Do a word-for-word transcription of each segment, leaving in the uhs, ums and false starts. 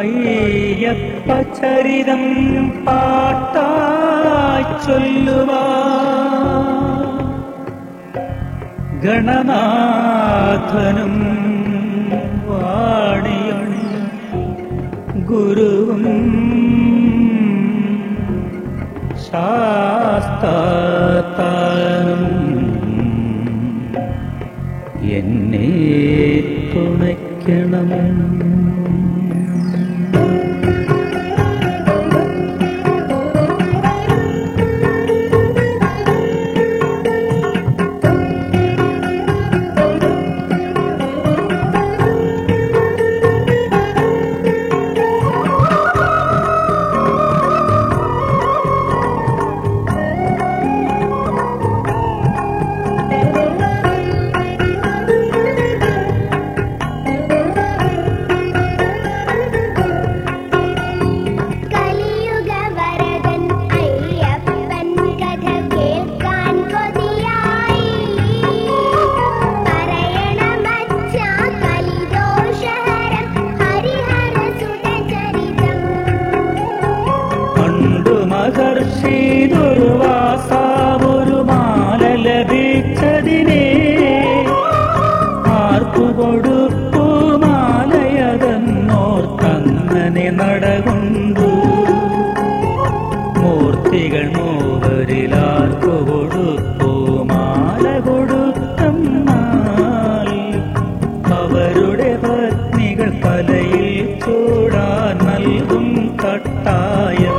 അയ്യപ്പചരിതം പാട്ടായി ചൊല്ലുവാൻ ഗണനാഥനും വാണിയും ഗുരുവും ശാസ്താനും എന്നെ തുണയ്ക്കണം. മഹർഷി ദുർവാസാവൊരു മാല ലഭിച്ചതിനെ ആർക്കു കൊടുത്തു മാലയതെന്നോർത്തങ്ങനെ നടകൊണ്ടു. മൂർത്തികൾ മൂവരിലാർക്കു കൊടുത്തു മാല കൊടുത്തെന്നാൽ അവരുടെ പത്നികൾ തലയിൽ ചൂടാൻ നൽകും കട്ടായം.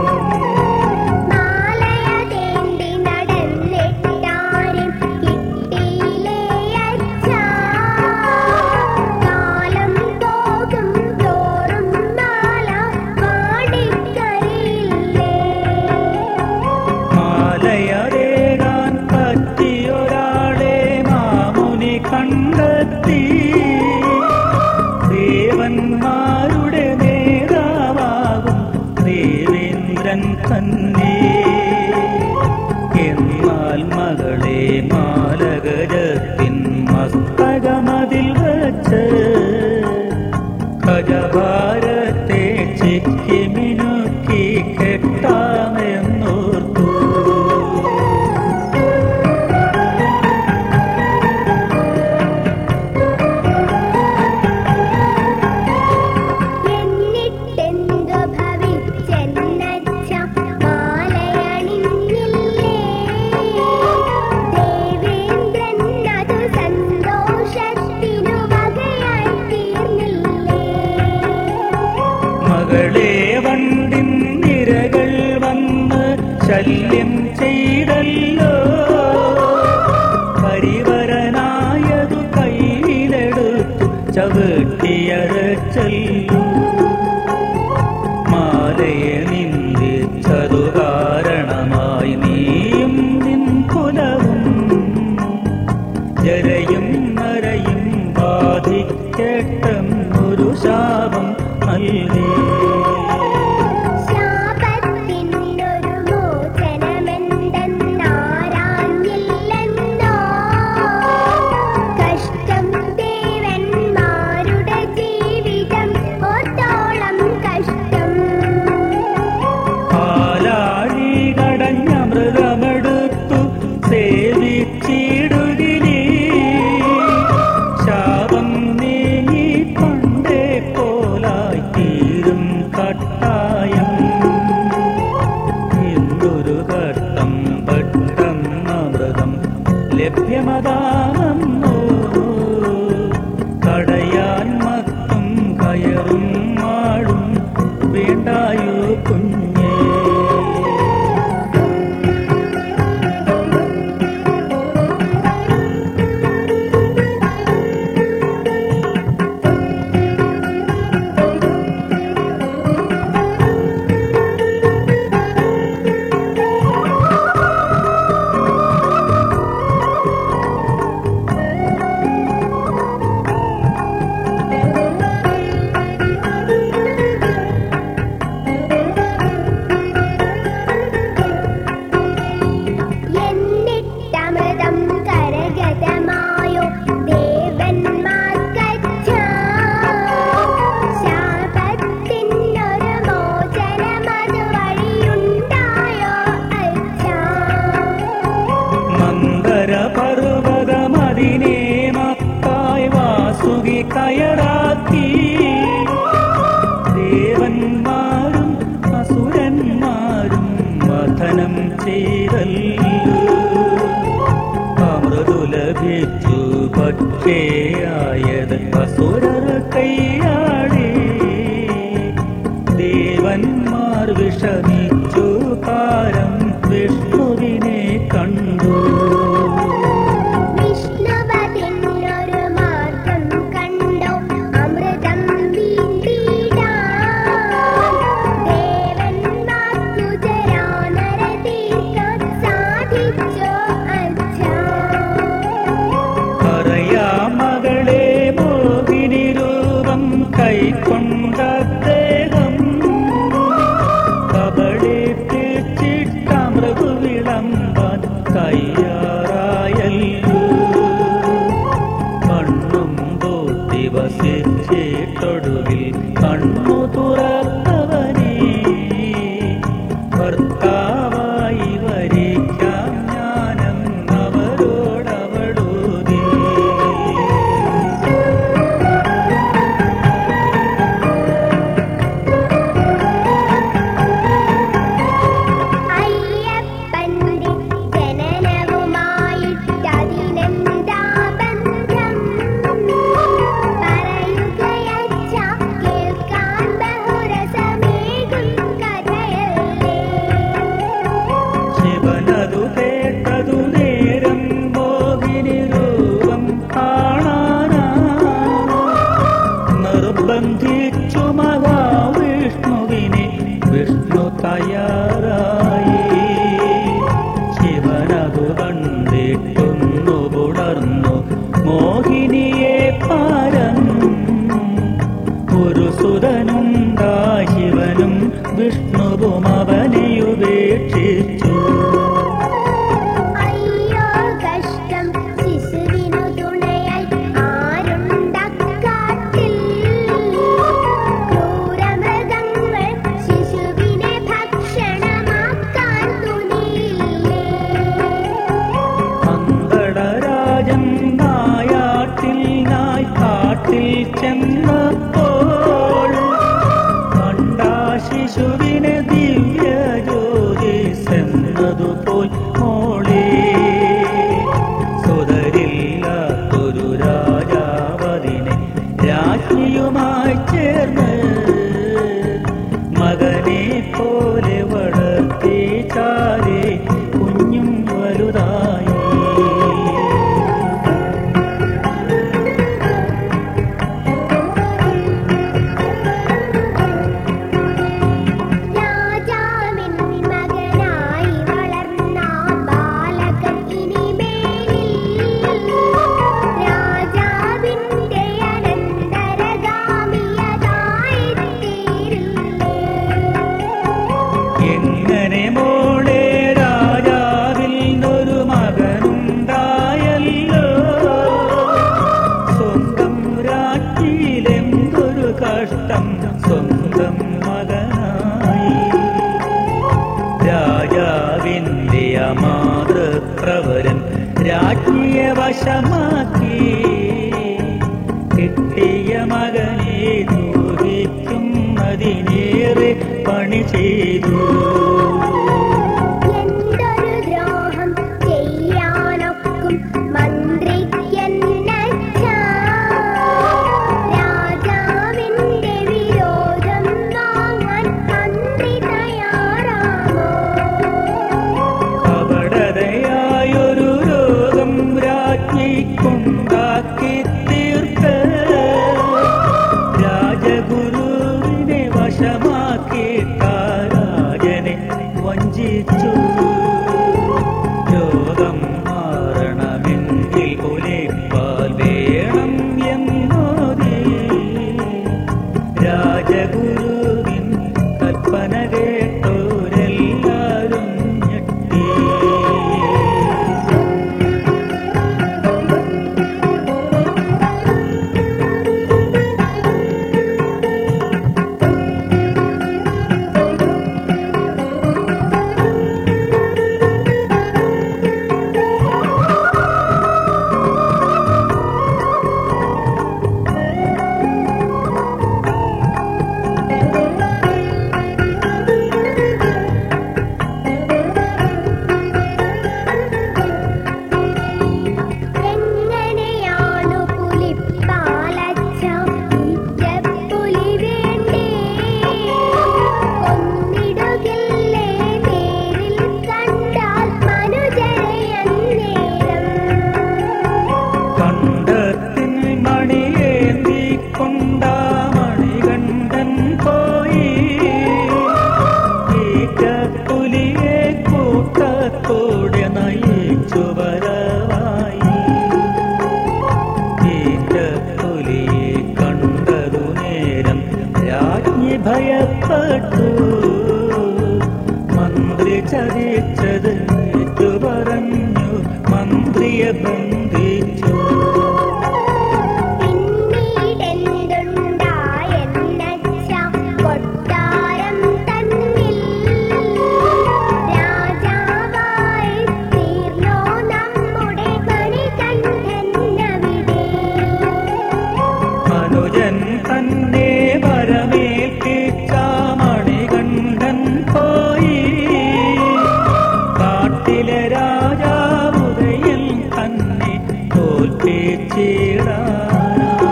മാലയതേകാൻ പറ്റിയൊരാളെ മാമുനി കണ്ടെത്തി. ദേവന്മാരുടെ നേതാവാകും ദേവേന്ദ്രൻ തന്നെ. എന്നാൽ മകളെ മാലഗജത്തിൻ മസ്തകമതിൽ വച്ച് ഗജഭാരത്തെ ചിക്കി മിനുക്കി കെട്ടാമെന്നോർത്തു. മകളെ വണ്ടിൻ നിരകൾ വന്ന് ശല്യം ചെയ്തല്ലോ. പരിവരനായതു കയ്യിലെടുത്തു ചവിട്ടിയരച്ചല്ലോ. മാലയെ നിന്ദിച്ചതു കാരണമായി നീയും നിൻ കുലവും ജരയും നരയും ബാധിക്കട്ടെന്നൊരു ശാപം നൽകി. മൃഗമെടുത്തു സേവിച്ചിടുകിലേ ശാപം നീങ്ങി പണ്ടേ പോലായി തീരും കട്ടായം. എന്തൊരു ഘട്ടം പെട്ടെന്നമൃതം ലഭ്യമതാണെന്നോ കടയാൻ മത്തും കയറും മാടും വേണ്ടായോ കുഞ്ഞേ. പർവതമതിനെ മക്കായി വാസുകി കയറാക്കി. ദേവന്മാരും അസുരന്മാരും മഥനം ചെയ്തല്ലോ. അമൃതു ലഭിച്ചു പക്ഷേയായത് അസുരർ കൈയാടി. ദേവന്മാർ വിഷമിച്ചു പാരം വിഷ്ണുവിനെ കണ്ടു. മകളെ മോഹിനി രൂപം കൈക്കൊണ്ട ദേഹം കബളിപ്പിച്ചിട്ടമൃതു വിളമ്പാൻ തയ്യാറായല്ലോ. കണ്ണും പൂട്ടി വസിച്ചിട്ടൊടുവിൽ കണ്ണു തുറന്നവനെ ഭർത്താവായി വരിക്കാം ജ്ഞാനം അവരോടവളൂതി. ശിവനതു കേട്ടതു നേരം മോഹിനി രൂപം കാണാനാ നിർബന്ധിച്ചു മഹാവിഷ്ണുവിനെ. വിഷ്ണു തയ്യാറായി. ശിവനതു കണ്ടിട്ടൊന്നു പുണർന്നു മോഹിനിയെ പാരം. ഒരു സുതനുണ്ടാ ശിവനും വിഷ്ണുവും അവനെ ഉപേക്ഷിച്ചു. അങ്കടരാജൻ നായാട്ടിൽ നായ്ക്കാട്ടിൽ ചെന്നപ്പോൾ കണ്ടാ ശിശുവിനെ ദിവ്യ ജ്യോതിസെന്നതുപോൽ മോളെ. സുതരില്ലാത്തൊരു രാജാവതിനെ രാജ്ഞിയുമായി ചേർന്ന് മകനെ പോലെ വളർത്തി. ചാരെ കുഞ്ഞും വലുതായി. എങ്ങനെ മോളെ രാജാവിൽ നിന്നൊരു മകനുണ്ടായല്ലോ. സ്വന്തം രാജ്ഞിയിലെന്തൊരു കഷ്ടം സ്വന്തം മകനായി. രാജാവിന്റെ അമാതൃപ്രവരൻ രാജ്ഞിയെ വശമാക്കി. കിട്ടിയ മകനെ ദൂഹിക്കും അതിനേറെ പണി ചെയ്തു. കപടതയായൊരു രോഗം രാജ്ഞിക്കുണ്ടാക്കി തീർത്ത് രാജഗുരുവിനെ വശമാക്കി രാജനെ ബന്ധിച്ചു. അനുജൻ തന്നെ വരമേൽപ്പിച്ച മണികണ്ഠൻ പോയി. കാട്ടിലെ രാജാവുദയൻ തന്നെ തോൽപ്പിച്ചിടാനായി.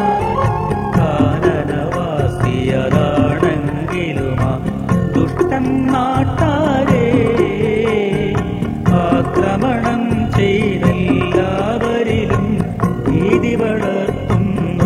കാനനവാസിയതാണെങ്കിലും ആ ദുഷ്ടൻ നാട്ടാരെ ആക്രമണം ചെയ്തെല്ലാവരിലും ഭീതി വളർത്തുന്നു.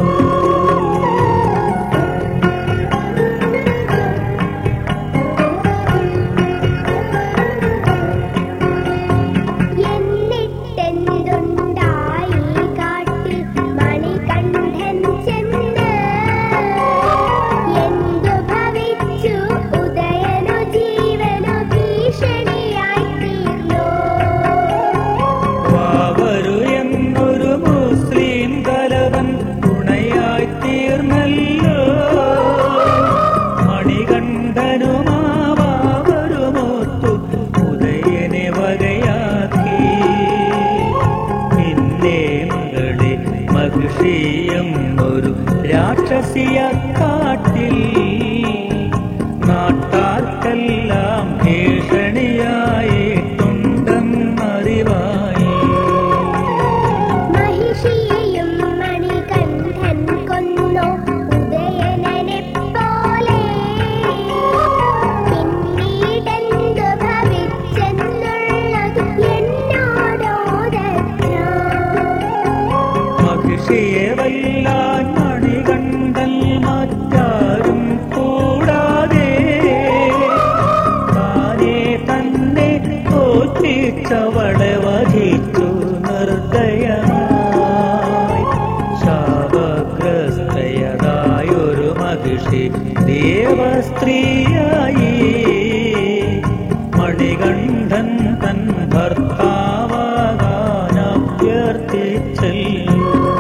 ഒരു രാക്ഷസിയ കാട്ടിൽ നാട്ടാർക്കെല്ലാം ഭീഷണിയായിട്ടുണ്ടെന്നറിവായി. മഹിഷിയെയും മണികണ്ഠൻ കൊന്നു ഉദയനനെ പോലെ. പിന്നീടെന്തു ഭവിച്ചെന്നുള്ളത് എന്നോടോദച്ചാ. മഹിഷിയെ വല്ലാൻ മണികണ്ഠൻ മറ്റാരും കൂടാതെ താനെ തന്നെ തോൽപ്പിച്ചവളെ വധിച്ചു നിർദ്ദയമായി. ശാപഗ്രസ്തയതായൊരു മഹിഷി ദേവസ്ത്രീയായി. മണികണ്ഠൻ തൻ ഭർത്താവാകാൻ അഭ്യർത്ഥിച്ചല്ലോ.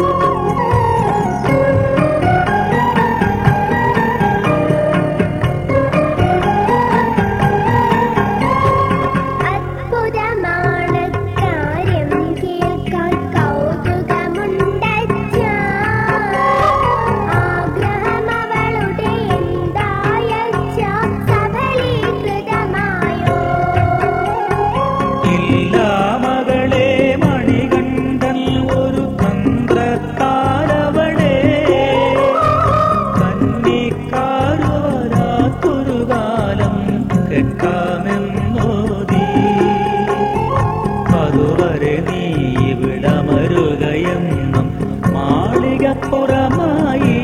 അതുവരെ നീ ഇവിടമരുകയെന്നും മാളികപ്പുറമായി.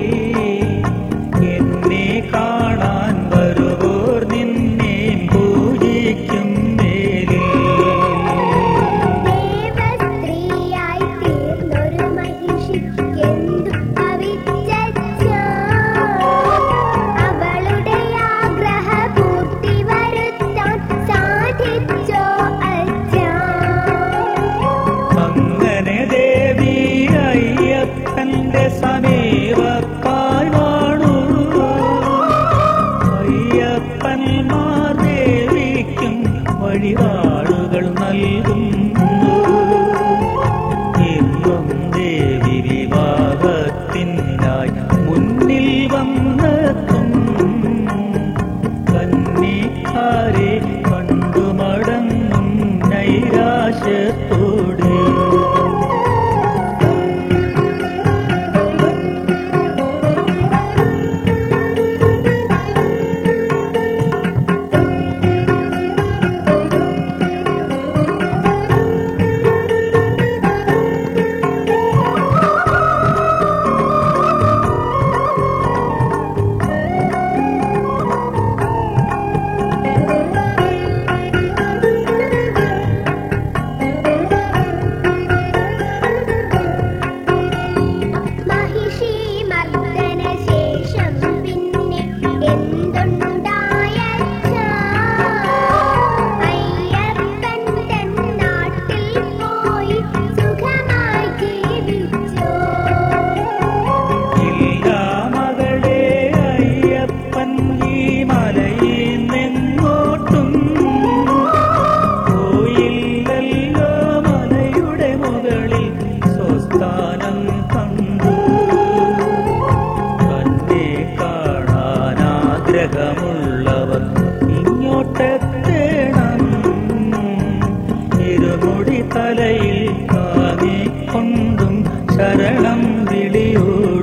എന്നെ കാണാൻ വരുവോർ നിന്നെ പൂജിക്കും മേലിൽ. ദേവസ്ത്രീയായി തീർന്നൊരു മഹിഷിക്കെന്തു ഭവിച്ചച്ചാ. അവളുടെ ആഗ്രഹപൂർത്തി വരുത്താൻ സാധിച്ചോ അച്ഛാ. അങ്ങനെ ദേവി അയ്യപ്പന്റെ സമീപക്കായി വാണു. അയ്യപ്പന്മാർ ദേവിക്കും വഴിപാടുകൾ നൽകുന്നു. ഇന്നും ദേവി വിവാഹത്തിനായി മുന്നിൽ വന്നെത്തും. കന്നിക്കാരെ കണ്ടു മടങ്ങും നൈരാശ്യത്തോടെ. മുടി തലയിൽ താങ്ങിക്കൊണ്ടും ശരണം വിളിയോടും